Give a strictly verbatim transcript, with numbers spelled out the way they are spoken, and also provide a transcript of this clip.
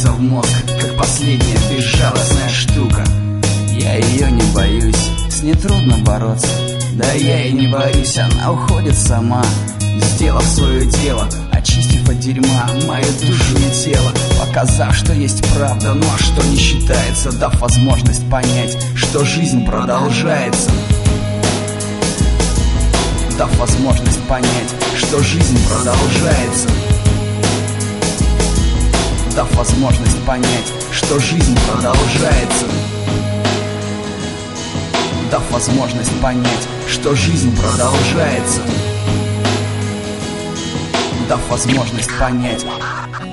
врезается в мозг, как последняя безжалостная штука. Я ее не боюсь, с ней трудно бороться. Да я и не боюсь, она уходит сама, сделав свое дело, очистив от дерьма мою душу и тело, показав, что есть правда, ну а что не считается, дав возможность понять, что жизнь продолжается. Дав возможность понять, что жизнь продолжается. Дав возможность понять, что жизнь продолжается. Дав возможность понять, что жизнь продолжается. Дав возможность понять.